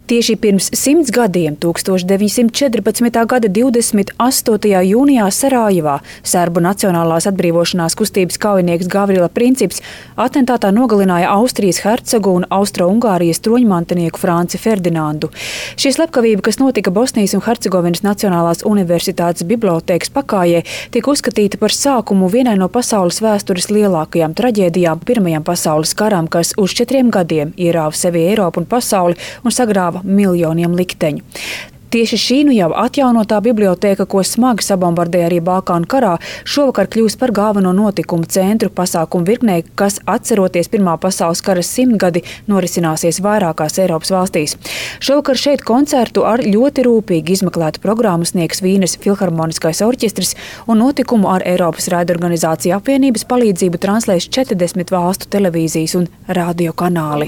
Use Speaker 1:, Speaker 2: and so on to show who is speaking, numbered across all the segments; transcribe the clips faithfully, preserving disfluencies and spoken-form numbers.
Speaker 1: Tieši pirms simts gadiem, tūkstoš deviņsimt četrpadsmitā gada divdesmit astotajā jūnijā Sarajevā, Serbu nacionālās atbrīvošanās kustības kaujinieks Gavrila Princips atentātā nogalināja Austrijas hercogu un Austro-Ungārijas troņmantinieku Franci Ferdinandu. Šī slepkavība, kas notika Bosnijas un Hercegovinas Nacionālās universitātes bibliotēkas pakājē, tiek uzskatīta par sākumu vienai no pasaules vēstures lielākajām traģēdijām Pirmajam pasaules karam, kas uz četriem gadiem ierāva sevi Eiropu un pasauli un sagrāva miljoniem likteņu. Tieši šī nu jau atjaunotā bibliotēka, ko smagi sabombardēja arī Balkānu karā, šovakar kļūs par galveno notikumu centru pasākumu virknē, kas, atceroties Pirmā pasaules kara simtgadi, norisināsies vairākās Eiropas valstīs. Šovakar šeit koncertu ar ļoti rūpīgi izmeklētu programmu sniegs Vīnes Filharmoniskais orķestris un notikumu ar Eiropas raidorganizāciju apvienības palīdzību translēs četrdesmit valstu televīzijas un radio kanāli.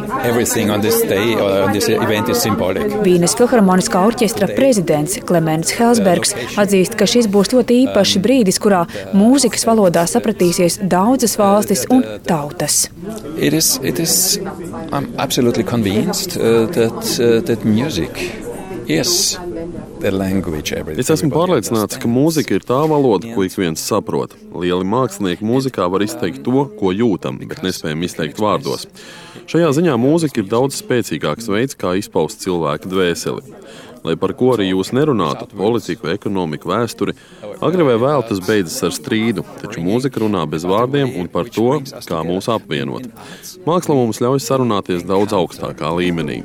Speaker 1: Vīnes Filharmoniskā orķestra prezidents Klemens Helsbergs atzīst, ka šis būs ļoti īpašs brīdis, kurā mūzikas valodā sapratīsies daudzas valstis un tautas.
Speaker 2: It is, it is, I'm absolutely convinced uh, that, uh, that music is the language.
Speaker 3: Es esmu pārliecināts, ka mūzika ir tā valoda, ko ik viens saprot. Lieli mākslinieki mūzikā var izteikt to, ko jūtam, bet nespējam izteikt vārdos. Šajā ziņā mūzika ir daudz spēcīgāks veids, kā izpaust cilvēka dvēseli. Lai par ko arī jūs nerunātu, politiku, ekonomiku, vēsturi, agri vai vēl tas beidzas ar strīdu, taču mūzika runā bez vārdiem un par to, kā mūs apvienot. Māksla mums ļauj sarunāties daudz augstākā līmenī.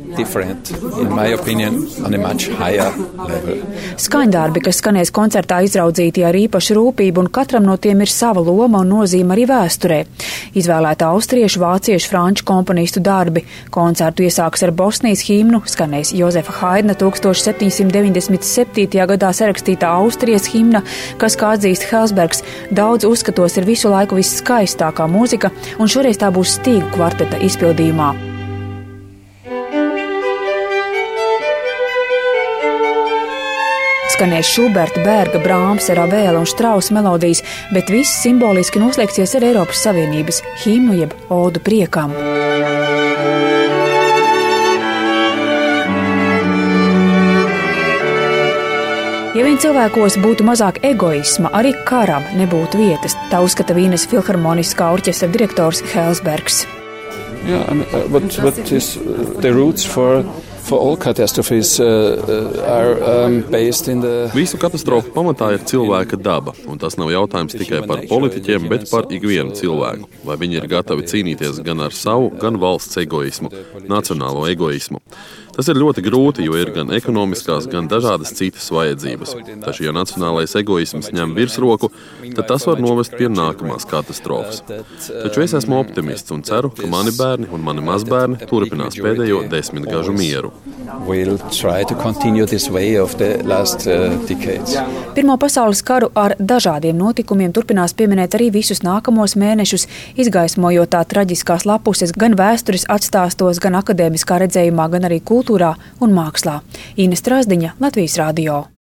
Speaker 1: Skaņdarbi, kas skanēs koncertā, izraudzīti ar īpašu rūpību, un katram no tiem ir sava loma un nozīme arī vēsturē. Izvēlēta austriešu, vāciešu, franču komponistu darbi. Koncertu iesāks ar Bosnijas himnu, skanēs Jozefa Haidna tūkstoš septiņsimt deviņdesmit septītajā gadā sarakstītā Austrijas himna, kas, kā atzīst Helsbergs, daudz uzskatos ir visu laiku visskaistākā mūzika, un šoreiz tā būs stīgu kvarteta izpildījumā. Skanēs Šuberta, Berga, Brāmsa, Ravēla un Strausa melodijas, bet viss simboliski noslēgsies ar Eiropas Savienības himnu jeb odu priekam. Ja vien cilvēkos būtu mazāk egoisma, arī karam nebūtu vietas, tā uzskata Vīnes Filharmoniskā orķestra direktors Helsbergs.
Speaker 2: Yeah, I mean, uh, what, what is uh, the roots for for all catastrophes uh, uh, are um, based in the...
Speaker 3: Visu katastrofu pamatā ir cilvēka daba, un tas nav jautājums tikai par politiķiem, bet par ikvienu cilvēku. Vai viņi ir gatavi cīnīties gan ar savu, gan valsts egoismu, nacionālo egoismu. Tas ir ļoti grūti, jo ir gan ekonomiskās, gan dažādas citas vajadzības. Taču, ja nacionālais egoisms ņem virsroku, tad tas var novest pie nākamās katastrofas. Taču es esmu optimists un ceru, ka mani bērni un mani mazbērni turpinās pēdējo desmitgažu mieru.
Speaker 2: We'll try to continue this way of the last uh, decades.
Speaker 1: Pirmo pasaules karu ar dažādiem notikumiem turpinās pieminēt arī visus nākamos mēnešus, izgaismojot tā traģiskās lapuses gan vēstures atstāstos, gan akadēmiskā redzējumā, gan arī kultūrā un mākslā. Ines Strasdiņa, Latvijas radio.